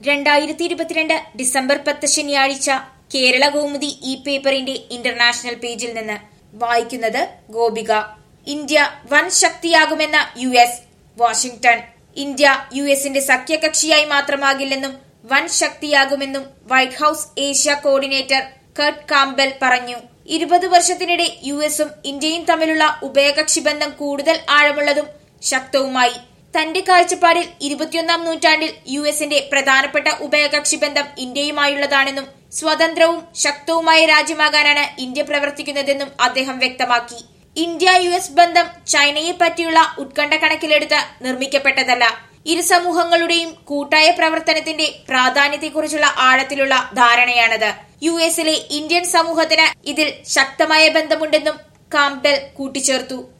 2022 December 10 ശനിയാഴ്ച കേരള കൗമുദി ഈ പേപ്പറിന്റെ ഇന്റർനാഷണൽ പേജിൽ നിന്ന് വായിക്കുന്നത് ഗോപിക. ഇന്ത്യ വൻ ശക്തിയാകുമെന്ന US. വാഷിംഗ്ടൺ. ഇന്ത്യ യുഎസിന്റെ സഖ്യകക്ഷിയായി മാത്രമാകില്ലെന്നും വൻ ശക്തിയാകുമെന്നും White House Asia coordinator Kurt Campbell പറഞ്ഞു. 20 വർഷത്തിനിടെ യുഎസും ഇന്ത്യയും തമ്മിലുള്ള ഉഭയകക്ഷി ബന്ധം കൂടുതൽ ആഴമുള്ളതും ശക്തവുമായി. തന്റെ കാഴ്ചപ്പാടിൽ 21ാം നൂറ്റാണ്ടിൽ യുഎസിന്റെ പ്രധാനപ്പെട്ട ഉഭയകക്ഷി ബന്ധം ഇന്ത്യയുമായുള്ളതാണെന്നും സ്വതന്ത്രവും ശക്തവുമായ രാജ്യമാകാനാണ് ഇന്ത്യ പ്രവർത്തിക്കുന്നതെന്നും അദ്ദേഹം വ്യക്തമാക്കി. ഇന്ത്യ യുഎസ് ബന്ധം ചൈനയെ പറ്റിയുള്ള ഉത്കണ്ഠ കണക്കിലെടുത്ത് നിർമ്മിക്കപ്പെട്ടതല്ല. ഇരു സമൂഹങ്ങളുടെയും കൂട്ടായ പ്രവർത്തനത്തിന്റെ പ്രാധാന്യത്തെക്കുറിച്ചുള്ള ആഴത്തിലുള്ള ധാരണയാണത്. യുഎസിലെ ഇന്ത്യൻ സമൂഹത്തിന് ഇതിൽ ശക്തമായ ബന്ധമുണ്ടെന്നും കാംബെൽ കൂട്ടിച്ചേർത്തു.